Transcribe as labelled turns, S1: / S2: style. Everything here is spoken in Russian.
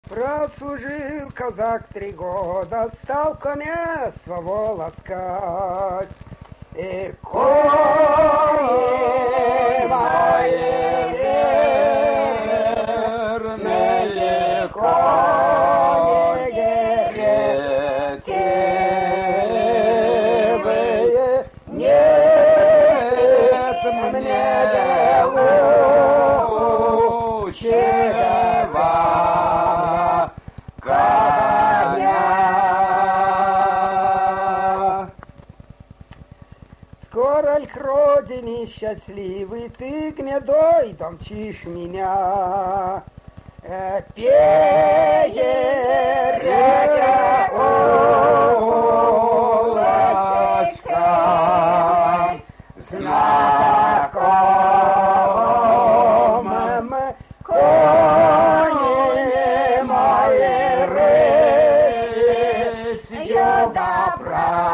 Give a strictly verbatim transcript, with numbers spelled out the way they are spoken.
S1: Прослужил казак три года, стал коня своего ласкать. И кони мои верные, кони ретивые, нет мне лучшего коня. Скоро ль к родине счастливый ты гнедой домчишь меня? Э, Пея, река, улочка, знакомым кони мои рысью добра.